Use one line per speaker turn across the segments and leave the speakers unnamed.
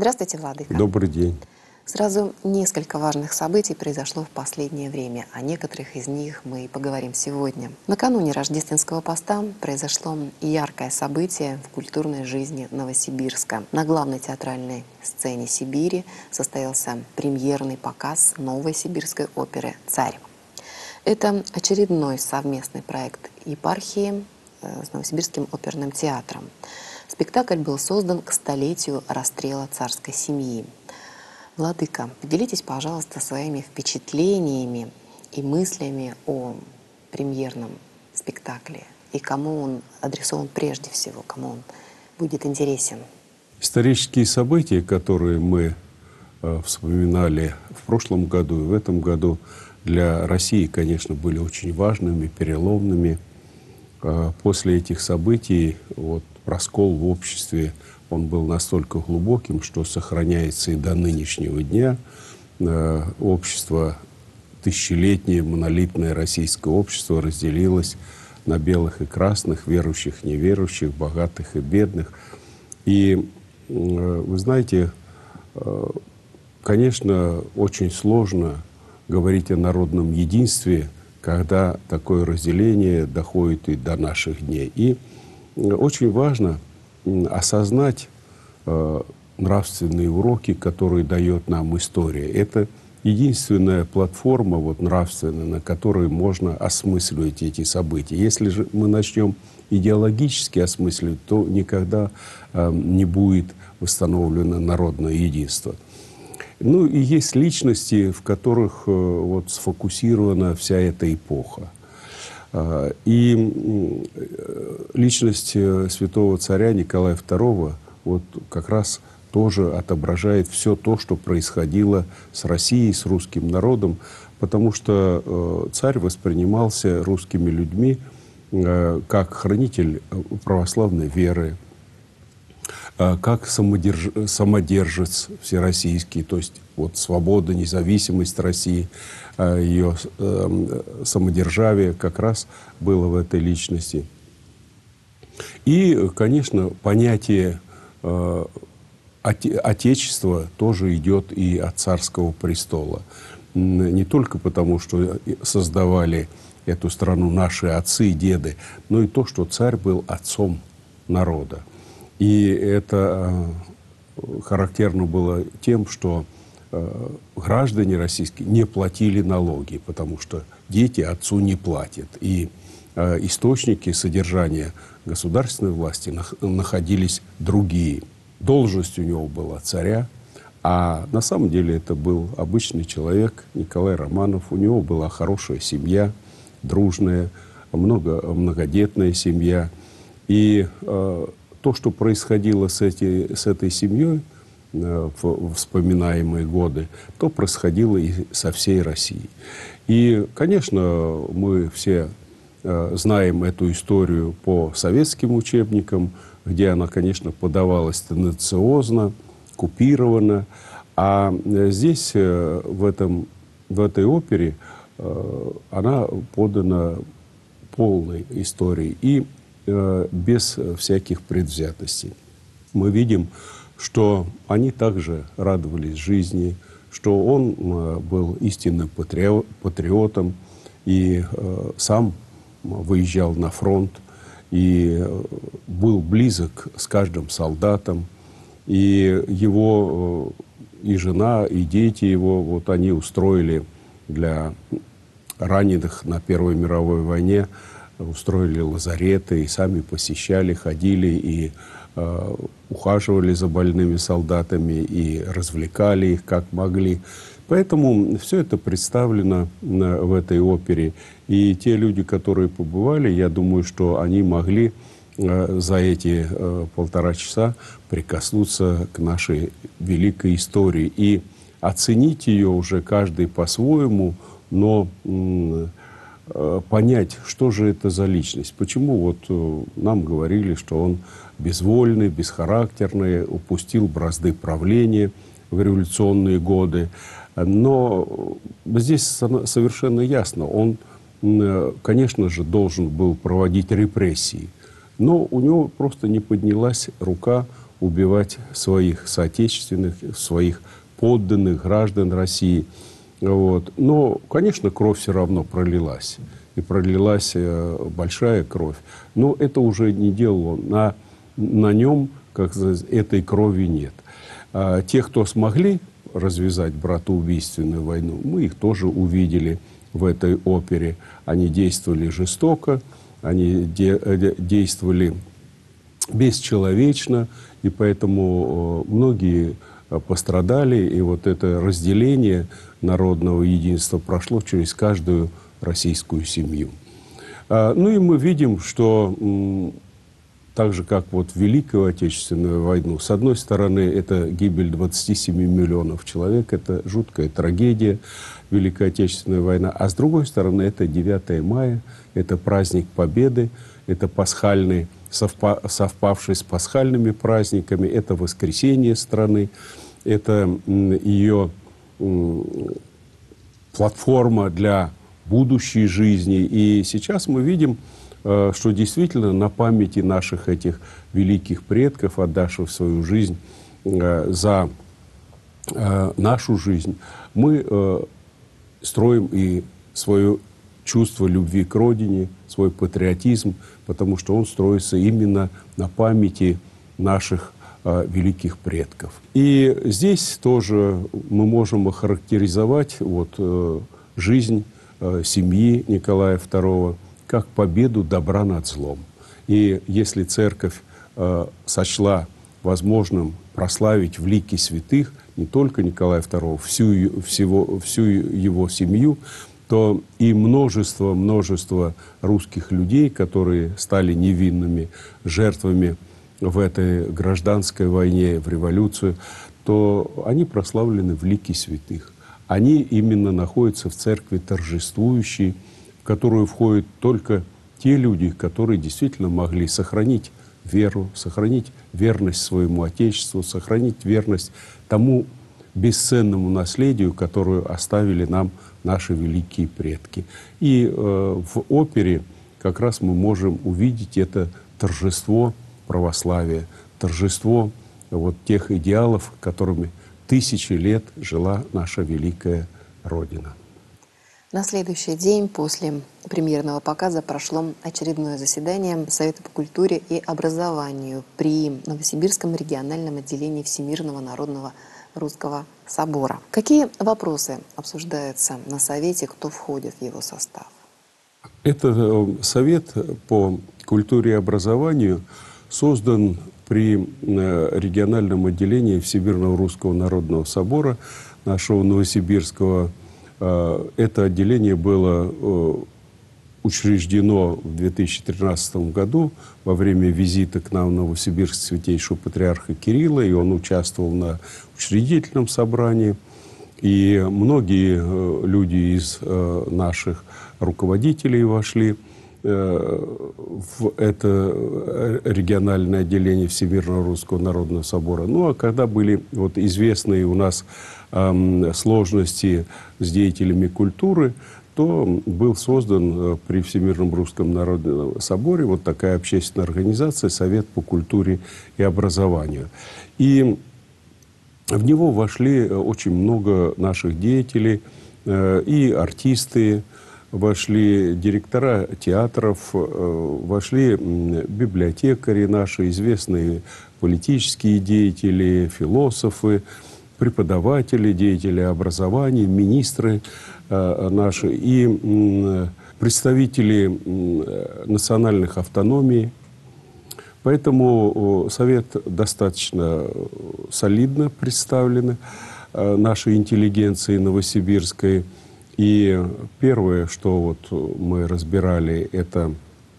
Здравствуйте, Владыка.
Добрый день.
Сразу несколько важных событий произошло в последнее время. О некоторых из них мы и поговорим сегодня. Накануне рождественского поста произошло яркое событие в культурной жизни Новосибирска. На главной театральной сцене Сибири состоялся премьерный показ новой сибирской оперы «Царь». Это очередной совместный проект епархии с Новосибирским оперным театром. Спектакль был создан к столетию расстрела царской семьи. Владыка, поделитесь, пожалуйста, своими впечатлениями и мыслями о премьерном спектакле и кому он адресован прежде всего, кому он будет интересен.
Исторические события, которые мы вспоминали в прошлом году и в этом году, для России, конечно, были очень важными, переломными. После этих событий раскол в обществе, он был настолько глубоким, что сохраняется и до нынешнего дня. Общество, тысячелетнее, монолитное российское общество разделилось на белых и красных, верующих, неверующих, богатых и бедных. И вы знаете, конечно, очень сложно говорить о народном единстве, когда такое разделение доходит и до наших дней. И очень важно осознать нравственные уроки, которые дает нам история. Это единственная платформа нравственная, на которой можно осмысливать эти события. Если же мы начнем идеологически осмысливать, то никогда не будет восстановлено народное единство. Ну и есть личности, в которых сфокусирована вся эта эпоха. И личность святого царя Николая II как раз тоже отображает все то, что происходило с Россией, с русским народом, потому что царь воспринимался русскими людьми как хранитель православной веры, как самодержец всероссийский, то есть свобода, независимость России, ее самодержавие как раз было в этой личности. И, конечно, понятие отечества тоже идет и от царского престола. Не только потому, что создавали эту страну наши отцы и деды, но и то, что царь был отцом народа. И это характерно было тем, что граждане российские не платили налоги, потому что дети отцу не платят. И источники содержания государственной власти находились другие. Должность у него была царя, а на самом деле это был обычный человек, Николай Романов. У него была хорошая семья, дружная, многодетная семья. И то, что происходило с этой семьей в вспоминаемые годы, то происходило и со всей Россией. И, конечно, мы все знаем эту историю по советским учебникам, где она, конечно, подавалась тенденциозно, купирована. А здесь, в этой опере, она подана полной историей и без всяких предвзятостей. Мы видим, что они также радовались жизни, что он был истинным патриотом и сам выезжал на фронт и был близок с каждым солдатом. И его и жена, и дети его, они устроили для раненых на Первой мировой войне, устроили лазареты и сами посещали, ходили и ухаживали за больными солдатами и развлекали их как могли. Поэтому все это представлено в этой опере. И те люди, которые побывали, я думаю, что они могли за эти 1,5 часа прикоснуться к нашей великой истории и оценить ее уже каждый по-своему, но понять, что же это за личность. Почему нам говорили, что он безвольный, бесхарактерный, упустил бразды правления в революционные годы. Но здесь совершенно ясно, он, конечно же, должен был проводить репрессии. Но у него просто не поднялась рука убивать своих соотечественных, своих подданных, граждан России. Вот. Но, конечно, кровь все равно пролилась. И пролилась большая кровь. Но это уже не делало. На нем, как сказать, этой крови нет. А те, кто смогли развязать братоубийственную войну, мы их тоже увидели в этой опере. Они действовали жестоко, они действовали бесчеловечно, и поэтому многие пострадали, и вот это разделение народного единства прошло через каждую российскую семью. Ну и мы видим, что так же, как вот в Великую Отечественную войну, с одной стороны, это гибель 27 миллионов человек, это жуткая трагедия, Великая Отечественная война, а с другой стороны, это 9 мая, это праздник Победы, это пасхальный, совпавший с пасхальными праздниками, это воскресение страны, это ее платформа для будущей жизни. И сейчас мы видим, что действительно на памяти наших этих великих предков, отдавших свою жизнь за нашу жизнь, мы строим и свое чувство любви к родине, свой патриотизм, потому что он строится именно на памяти наших великих предков. И здесь тоже мы можем охарактеризовать вот, жизнь семьи Николая II как победу добра над злом. И если церковь сочла возможным прославить в лике святых не только Николая II, всю его семью, то и множество русских людей, которые стали невинными жертвами в этой гражданской войне, в революцию, то они прославлены в лике святых. Они именно находятся в церкви торжествующей, в которую входят только те люди, которые действительно могли сохранить веру, сохранить верность своему Отечеству, сохранить верность тому бесценному наследию, которое оставили нам наши великие предки. И в опере как раз мы можем увидеть это торжество православия, торжество вот тех идеалов, которыми тысячи лет жила наша великая Родина.
На следующий день после премьерного показа прошло очередное заседание Совета по культуре и образованию при Новосибирском региональном отделении Всемирного народного русского собора. Какие вопросы обсуждаются на Совете, кто входит в его состав?
Это Совет по культуре и образованию создан при региональном отделении Всемирного русского народного собора нашего Новосибирского. Это отделение было учреждено в 2013 году во время визита к нам в Новосибирск святейшего патриарха Кирилла, и он участвовал на учредительном собрании. И многие люди из наших руководителей вошли в это региональное отделение Всемирного русского народного собора. Ну, а когда были вот известные у нас сложности с деятелями культуры, то был создан при Всемирном русском народном соборе вот такая общественная организация «Совет по культуре и образованию». И в него вошли очень много наших деятелей, и артисты, вошли директора театров, вошли библиотекари наши, известные политические деятели, философы, преподаватели, деятели образования, министры наши и представители национальных автономий. Поэтому Совет достаточно солидно представлен нашей интеллигенцией новосибирской. И первое, что вот мы разбирали, это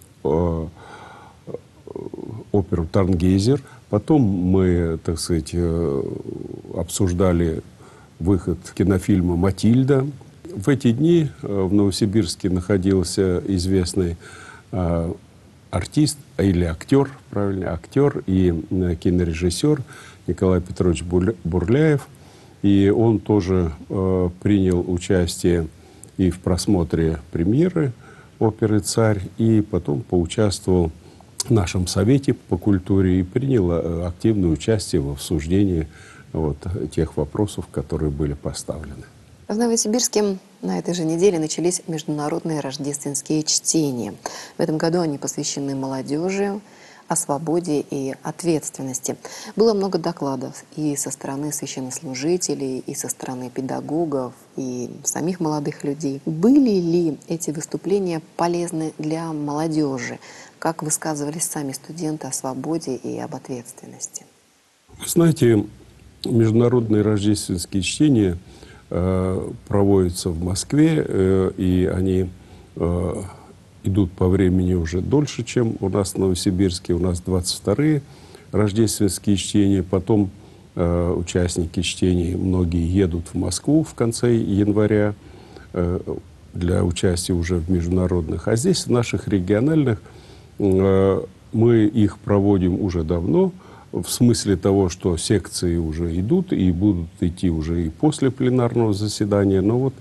оперу «Тарнгейзер». Потом мы, так сказать, обсуждали выход кинофильма «Матильда». В эти дни в Новосибирске находился известный артист, или актер, правильно, актер и кинорежиссер Николай Петрович Бурляев. И он тоже принял участие и в просмотре премьеры оперы «Царь», и потом поучаствовал нашем Совете по культуре и принял активное участие в обсуждении вот тех вопросов, которые были поставлены.
В Новосибирске на этой же неделе начались международные рождественские чтения. В этом году они посвящены молодежи, о свободе и ответственности. Было много докладов и со стороны священнослужителей, и со стороны педагогов, и самих молодых людей. Были ли эти выступления полезны для молодежи? Как высказывались сами студенты о свободе и об ответственности?
Вы знаете, международные рождественские чтения проводятся в Москве, и они идут по времени уже дольше, чем у нас в Новосибирске. У нас 22-е рождественские чтения. Потом участники чтений, многие едут в Москву в конце января для участия уже в международных. А здесь, в наших региональных, мы их проводим уже давно, в смысле того, что секции уже идут и будут идти уже и после пленарного заседания. Но вот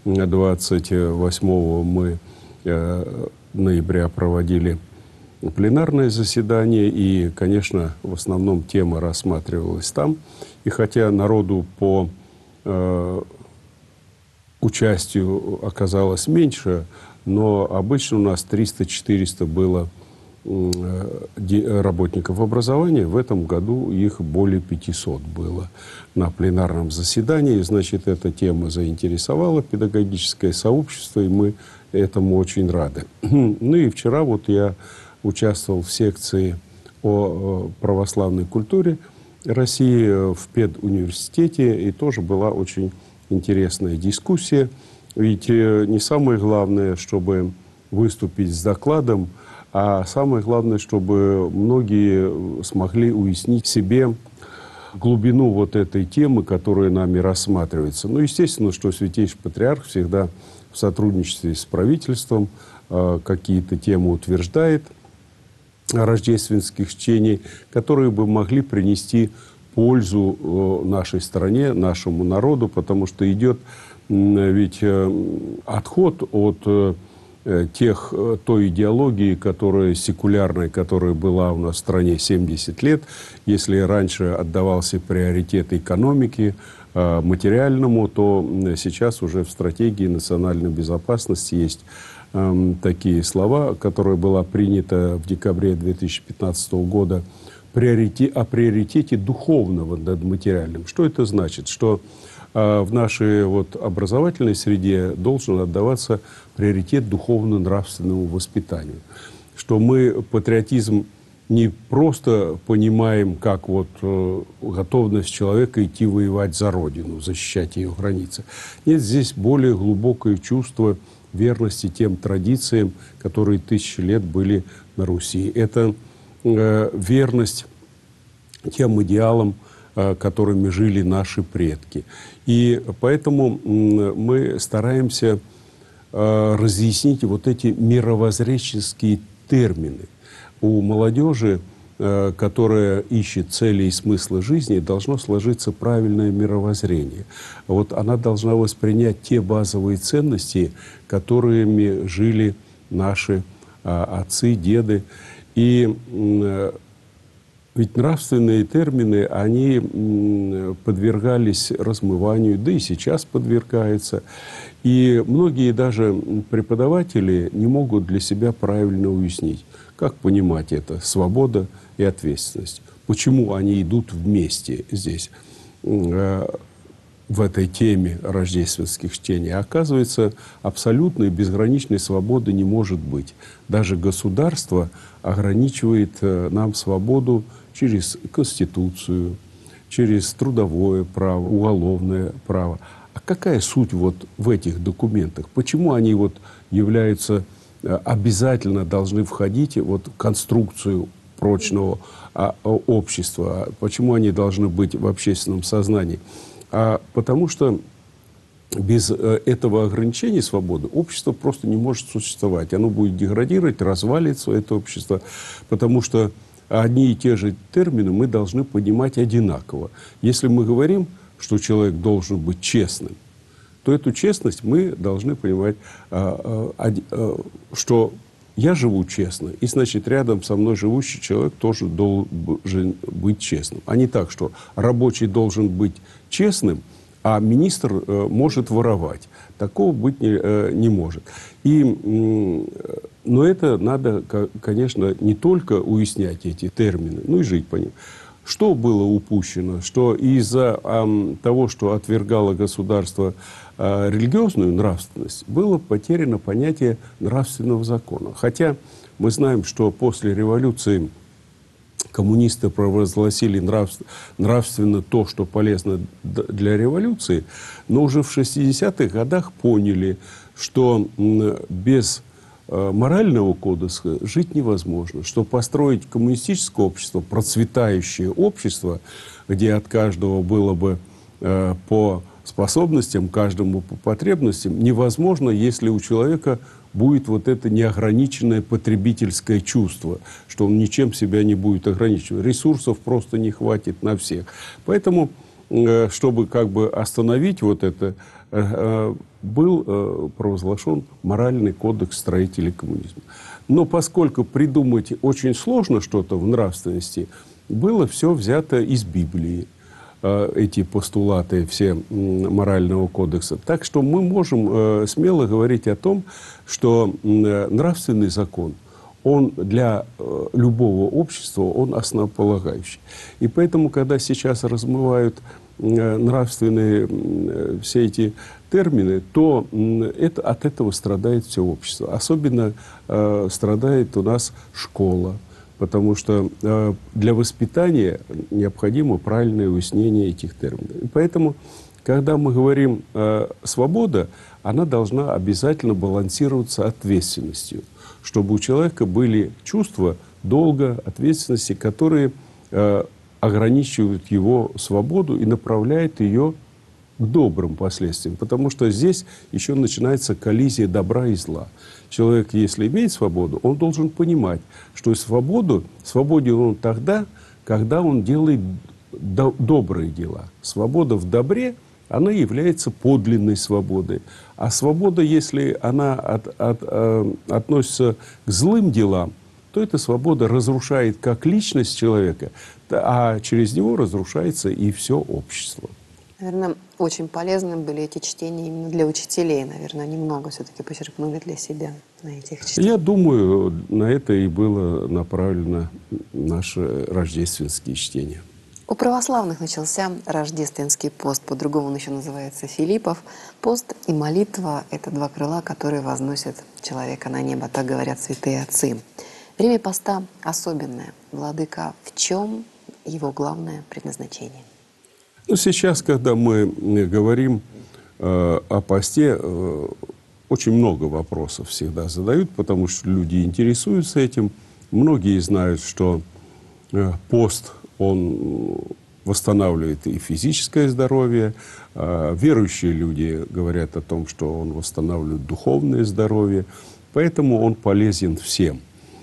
28 мы ноября проводили пленарное заседание, и, конечно, в основном тема рассматривалась там. И хотя народу по участию оказалось меньше, но обычно у нас 300-400 было работников образования. В этом году их более 500 было на пленарном заседании. Значит, эта тема заинтересовала педагогическое сообщество, и мы этому очень рады. Ну и вчера вот я участвовал в секции о православной культуре России в педуниверситете, и тоже была очень интересная дискуссия. Ведь не самое главное, чтобы выступить с докладом, а самое главное, чтобы многие смогли уяснить себе глубину вот этой темы, которая нами рассматривается. Ну, естественно, что Святейший Патриарх всегда в сотрудничестве с правительством какие-то темы утверждает рождественских чтений, которые бы могли принести пользу нашей стране, нашему народу, потому что идет ведь отход от той идеологии, которая секулярная, которая была у нас в стране 70 лет. Если раньше отдавался приоритет экономике, материальному, то сейчас уже в стратегии национальной безопасности есть такие слова, которые была принята в декабре 2015 года, о приоритете духовного над материальным. Что это значит? Что в нашей вот образовательной среде должен отдаваться приоритет духовно-нравственному воспитанию. Что мы патриотизм не просто понимаем как вот готовность человека идти воевать за Родину, защищать ее границы. Нет, здесь более глубокое чувство верности тем традициям, которые тысячи лет были на Руси. Это верность тем идеалам, которыми жили наши предки. И поэтому мы стараемся разъяснить вот эти мировоззренческие термины. У молодежи, которая ищет цели и смысла жизни, должно сложиться правильное мировоззрение. Вот она должна воспринять те базовые ценности, которыми жили наши отцы, деды. И ведь нравственные термины, они подвергались размыванию, да и сейчас подвергаются. И многие даже преподаватели не могут для себя правильно уяснить, как понимать это, свобода и ответственность. Почему они идут вместе здесь, в этой теме рождественских чтений. Оказывается, абсолютной безграничной свободы не может быть. Даже государство ограничивает нам свободу через Конституцию, через трудовое право, уголовное право. А какая суть вот в этих документах? Почему они вот являются, обязательно должны входить вот в конструкцию прочного общества? Почему они должны быть в общественном сознании? Потому что без этого ограничения свободы общество просто не может существовать. Оно будет деградировать, развалится, это общество, потому что одни и те же термины мы должны понимать одинаково. Если мы говорим, что человек должен быть честным, то эту честность мы должны понимать, что я живу честно, и, значит, рядом со мной живущий человек тоже должен быть честным. А не так, что рабочий должен быть честным, а министр может воровать. Такого быть не может. Но это надо, конечно, не только уяснять эти термины, но и жить по ним. Что было упущено? Что из-за того, что отвергало государство религиозную нравственность, было потеряно понятие нравственного закона. Хотя мы знаем, что после революции коммунисты провозгласили нравственно то, что полезно для революции, но уже в 60-х годах поняли, что без морального кодекса жить невозможно, что построить коммунистическое общество, процветающее общество, где от каждого было бы по способностям, каждому по потребностям, невозможно, если у человека будет вот это неограниченное потребительское чувство, что он ничем себя не будет ограничивать. Ресурсов просто не хватит на всех. Поэтому, чтобы как бы остановить вот это, был провозглашен моральный кодекс строителей коммунизма. Но поскольку придумать очень сложно что-то в нравственности, было все взято из Библии, эти постулаты все морального кодекса. Так что мы можем смело говорить о том, что нравственный закон, он для любого общества, он основополагающий. И поэтому, когда сейчас размывают нравственные все эти термины, то от этого страдает все общество. Особенно страдает у нас школа, потому что для воспитания необходимо правильное уяснение этих терминов. И поэтому, когда мы говорим «свобода», она должна обязательно балансироваться ответственностью, чтобы у человека были чувства долга, ответственности, которые ограничивают его свободу и направляют ее к добрым последствиям. Потому что здесь еще начинается коллизия добра и зла. Человек, если имеет свободу, он должен понимать, что свободен он тогда, когда он делает добрые дела. Свобода в добре, она является подлинной свободой. А свобода, если она относится к злым делам, то эта свобода разрушает как личность человека, а через него разрушается и все общество.
Наверное, очень полезны были эти чтения именно для учителей. Наверное, они много все-таки почерпнули для себя на этих чтениях.
Я думаю, на это и было направлено наши рождественские чтения.
У православных начался рождественский пост, по-другому он еще называется Филиппов. Пост и молитва – это два крыла, которые возносят человека на небо, так говорят святые отцы. Время поста особенное. Владыка, в чем его главное предназначение?
Ну, сейчас, когда мы говорим о посте, очень много вопросов всегда задают, потому что люди интересуются этим. Многие знают, что пост, он восстанавливает и физическое здоровье. Верующие люди говорят о том, что он восстанавливает духовное здоровье. Поэтому он полезен всем.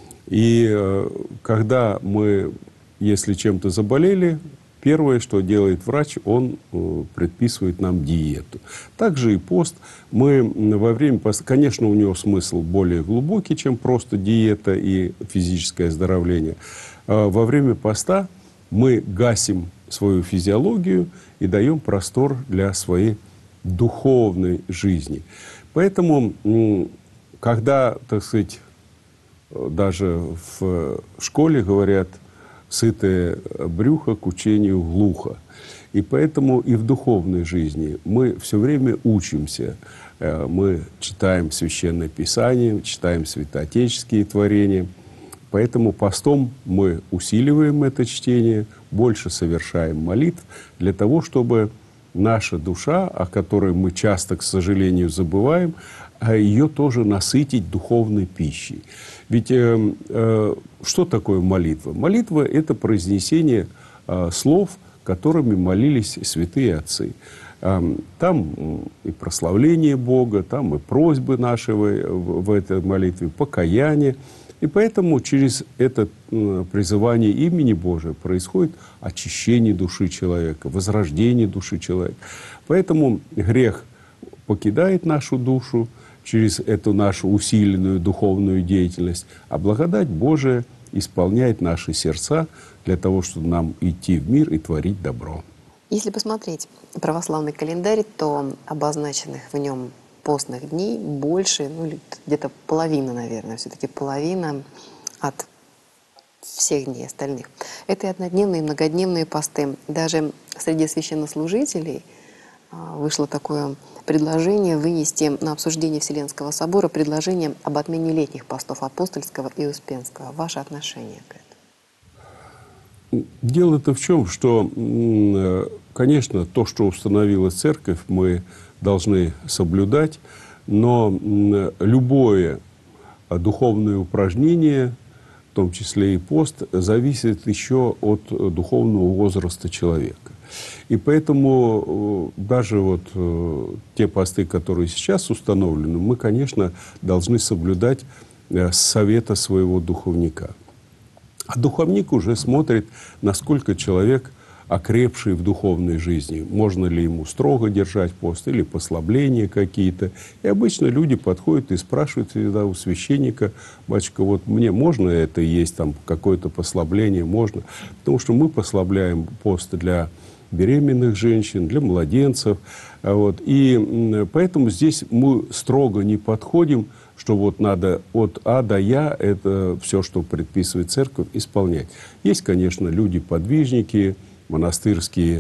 И когда мы, если чем-то заболели, первое, что делает врач, он предписывает нам диету. Также и пост. Мы во время поста, конечно, у него смысл более глубокий, чем просто диета и физическое оздоровление. Во время поста мы гасим свою физиологию и даем простор для своей духовной жизни. Поэтому, когда, так сказать, даже в школе говорят: сытое брюхо к учению глухо. И поэтому и в духовной жизни мы все время учимся. Мы читаем Священное Писание, читаем святоотеческие творения. Поэтому постом мы усиливаем это чтение, больше совершаем молитв для того, чтобы наша душа, о которой мы часто, к сожалению, забываем, ее тоже насытить духовной пищей. Ведь что такое молитва? Молитва – это произнесение слов, которыми молились святые отцы. Там и прославление Бога, там и просьбы наши в этой молитве, покаяние. И поэтому через это призывание имени Божия происходит очищение души человека, возрождение души человека. Поэтому грех покидает нашу душу, через эту нашу усиленную духовную деятельность, а благодать Божия исполняет наши сердца для того, чтобы нам идти в мир и творить добро.
Если посмотреть православный календарь, то обозначенных в нем постных дней больше, ну или где-то половина, наверное, все-таки половина от всех дней остальных. Это и однодневные, и многодневные посты. Даже среди священнослужителей вышло такое предложение вынести на обсуждение Вселенского собора предложение об отмене летних постов апостольского и успенского. Ваше отношение к этому?
Дело-то в чем, что, конечно, то, что установила Церковь, мы должны соблюдать, но любое духовное упражнение, в том числе и пост, зависит еще от духовного возраста человека. И поэтому даже вот те посты, которые сейчас установлены, мы, конечно, должны соблюдать совета своего духовника. А духовник уже смотрит, насколько человек окрепший в духовной жизни. Можно ли ему строго держать пост или послабления какие-то. И обычно люди подходят и спрашивают всегда у священника: батюшка, вот мне можно это есть, там какое-то послабление, можно? Потому что мы послабляем пост для беременных женщин, для младенцев. Вот. И поэтому здесь мы строго не подходим, что вот надо от А до Я, это все, что предписывает Церковь, исполнять. Есть, конечно, люди-подвижники, монастырские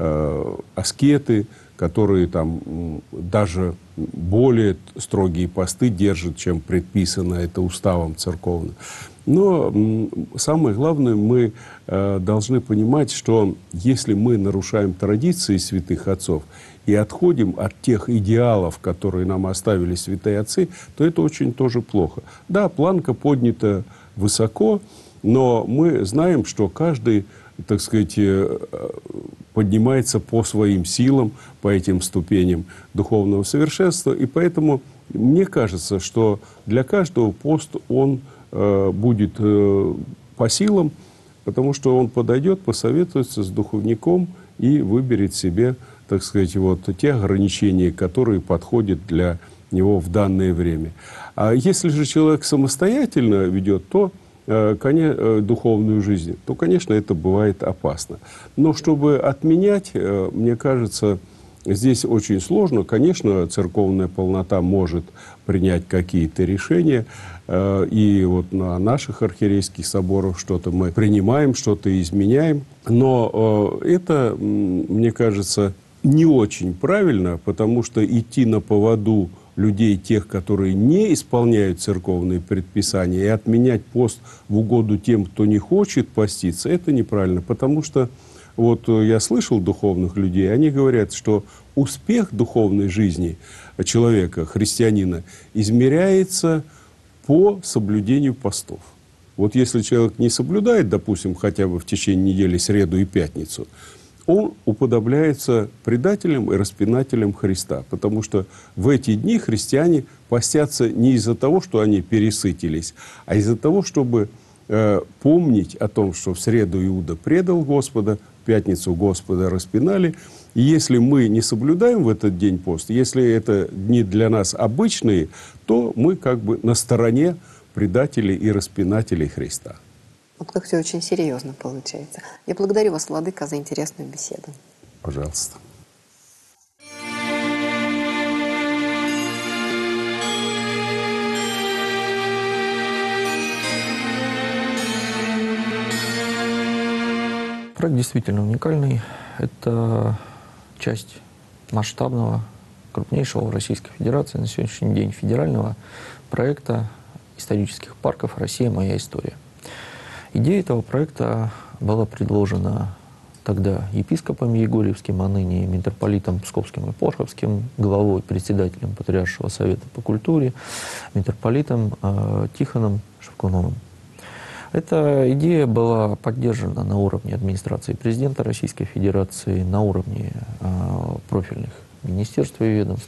аскеты, которые там даже более строгие посты держат, чем предписано это уставом церковным. Но самое главное, мы должны понимать, что если мы нарушаем традиции святых отцов и отходим от тех идеалов, которые нам оставили святые отцы, то это очень тоже плохо. Да, планка поднята высоко, но мы знаем, что каждый, так сказать, поднимается по своим силам, по этим ступеням духовного совершенства. И поэтому мне кажется, что для каждого пост он будет по силам, потому что он подойдет, посоветуется с духовником и выберет себе, так сказать, вот те ограничения, которые подходят для него в данное время. А если же человек самостоятельно ведет духовную жизнь, то, конечно, это бывает опасно. Но чтобы отменять, мне кажется, здесь очень сложно. Конечно, церковная полнота может принять какие-то решения. И вот на наших архиерейских соборах что-то мы принимаем, что-то изменяем. Но это, мне кажется, не очень правильно, потому что идти на поводу людей, тех, которые не исполняют церковные предписания, и отменять пост в угоду тем, кто не хочет поститься, это неправильно. Потому что вот я слышал духовных людей, они говорят, что успех духовной жизни человека, христианина, измеряется по соблюдению постов. Вот если человек не соблюдает, допустим, хотя бы в течение недели среду и пятницу, он уподобляется предателям и распинателям Христа. Потому что в эти дни христиане постятся не из-за того, что они пересытились, а из-за того, чтобы помнить о том, что в среду Иуда предал Господа, в пятницу Господа распинали. И если мы не соблюдаем в этот день пост, если это дни для нас обычные, то мы как бы на стороне предателей и распинателей Христа.
Вот как все очень серьезно получается. Я благодарю вас, владыка, за интересную беседу.
Пожалуйста.
Проект действительно уникальный. Это часть масштабного, крупнейшего в Российской Федерации на сегодняшний день федерального проекта исторических парков «Россия. Моя история». Идея этого проекта была предложена тогда епископом Егорьевским, а ныне митрополитом Псковским и Порховским, главой, председателем Патриаршего совета по культуре, митрополитом Тихоном Шевкуновым. Эта идея была поддержана на уровне администрации президента Российской Федерации, на уровне профильных министерств и ведомств.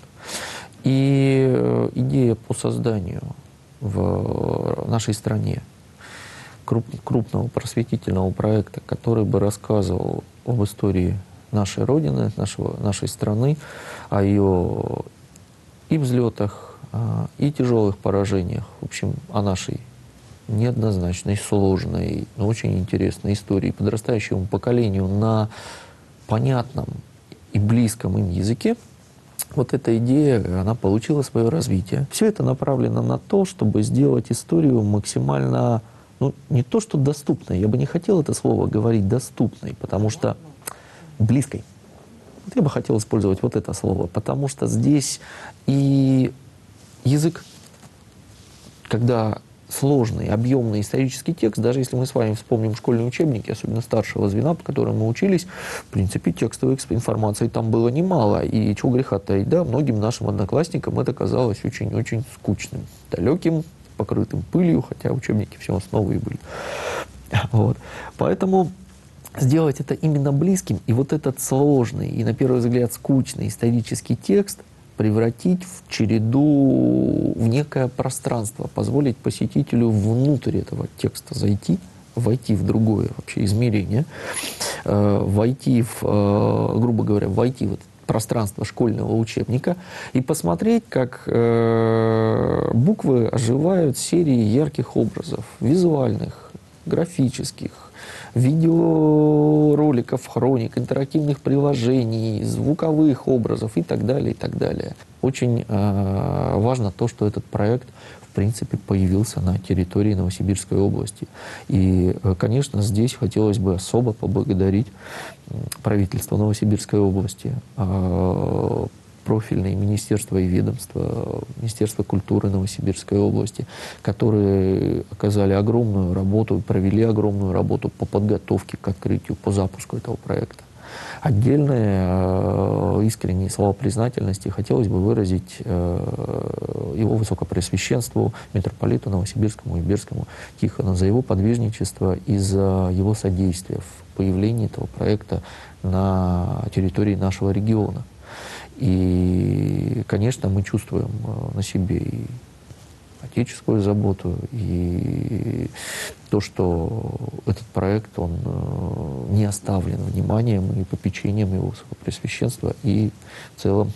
И идея по созданию в нашей стране крупного просветительного проекта, который бы рассказывал об истории нашей Родины, нашей страны, о ее и взлетах, и тяжелых поражениях, в общем, о нашей неоднозначной, сложной, но очень интересной истории подрастающему поколению на понятном и близком им языке, вот эта идея, она получила свое развитие. Все это направлено на то, чтобы сделать историю максимально, ну, не то что доступной, я бы не хотел это слово говорить доступной, потому что близкой. Я бы хотел использовать вот это слово, потому что здесь и язык, когда сложный, объемный исторический текст, даже если мы с вами вспомним школьные учебники, особенно старшего звена, по которым мы учились, в принципе, текстовой информации там было немало. И чего греха таить, да, многим нашим одноклассникам это казалось очень-очень скучным, далеким, покрытым пылью, хотя учебники все новые были. Вот. Поэтому сделать это именно близким, и вот этот сложный и, на первый взгляд, скучный исторический текст превратить в череду, в некое пространство, позволить посетителю внутрь этого текста зайти, войти в другое вообще измерение, войти в, грубо говоря, войти в это пространство школьного учебника и посмотреть, как буквы оживают серии ярких образов, визуальных, графических, видеороликов, хроник, интерактивных приложений, звуковых образов и так далее, и так далее. Очень важно то, что этот проект, в принципе, появился на территории Новосибирской области. И, конечно, здесь хотелось бы особо поблагодарить правительство Новосибирской области, профильные министерства и ведомства, Министерство культуры Новосибирской области, которые оказали огромную работу, провели огромную работу по подготовке к открытию, по запуску этого проекта. Отдельные искренние слова признательности хотелось бы выразить его высокопреосвященству, митрополиту Новосибирскому и Бердскому Тихону за его подвижничество и за его содействие в появлении этого проекта на территории нашего региона. И, конечно, мы чувствуем на себе и отеческую заботу, и то, что этот проект, он не оставлен вниманием и попечением его высокопреосвященства и в целом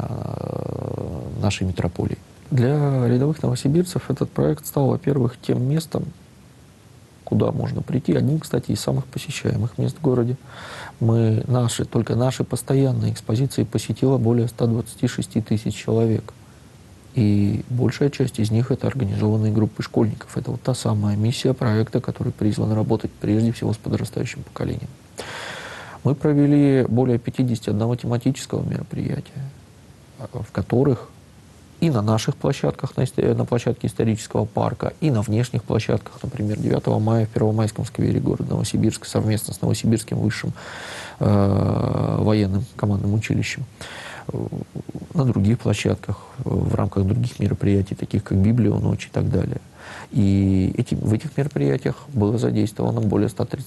нашей митрополии. Для рядовых новосибирцев этот проект стал, во-первых, тем местом, куда можно прийти, одним, кстати, из самых посещаемых мест в городе. Только наши постоянные экспозиции посетило более 126 тысяч человек. И большая часть из них — это организованные группы школьников. Это вот та самая миссия проекта, который призван работать прежде всего с подрастающим поколением. Мы провели более 51 тематического мероприятия, в которых и на наших площадках, на площадке исторического парка, и на внешних площадках, например, 9 мая в Первомайском сквере города Новосибирска совместно с Новосибирским высшим военным командным училищем, на других площадках, в рамках других мероприятий, таких как Библионочь и так далее. И в этих мероприятиях было задействовано более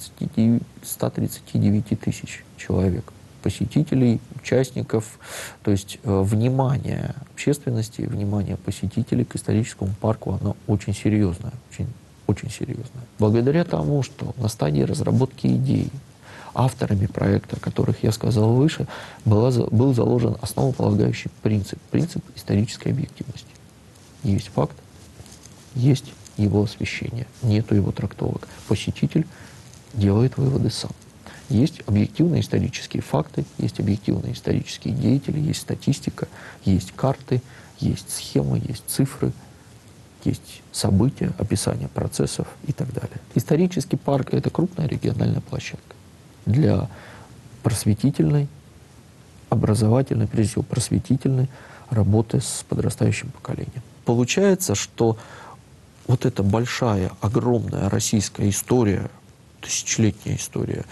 139 тысяч человек, посетителей, участников, то есть внимание общественности, внимание посетителей к историческому парку, оно очень серьезное, очень серьезное. Благодаря тому, что на стадии разработки идей авторами проекта, о которых я сказал выше, был заложен основополагающий принцип исторической объективности. Есть факт, есть его освещение, нету его трактовок. Посетитель делает выводы сам. Есть объективные исторические факты, есть объективные исторические деятели, есть статистика, есть карты, есть схемы, есть цифры, есть события, описание процессов и так далее. Исторический парк — это крупная региональная площадка для просветительной, образовательной, прежде всего просветительной работы с подрастающим поколением. Получается, что вот эта большая, огромная российская история, тысячелетняя история,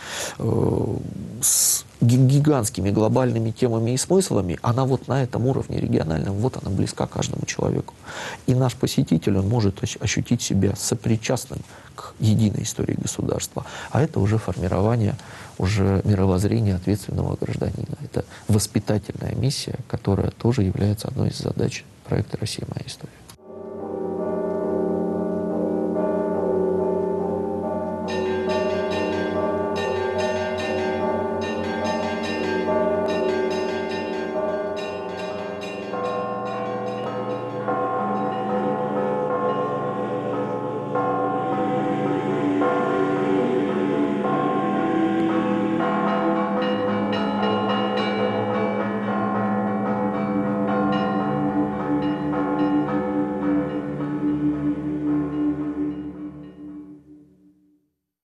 с гигантскими глобальными темами и смыслами, она вот на этом уровне региональном, вот она близка каждому человеку. И наш посетитель, он может ощутить себя сопричастным к единой истории государства. А это уже формирование уже мировоззрения ответственного гражданина. Это воспитательная миссия, которая тоже является одной из задач проекта «Россия. Моя история».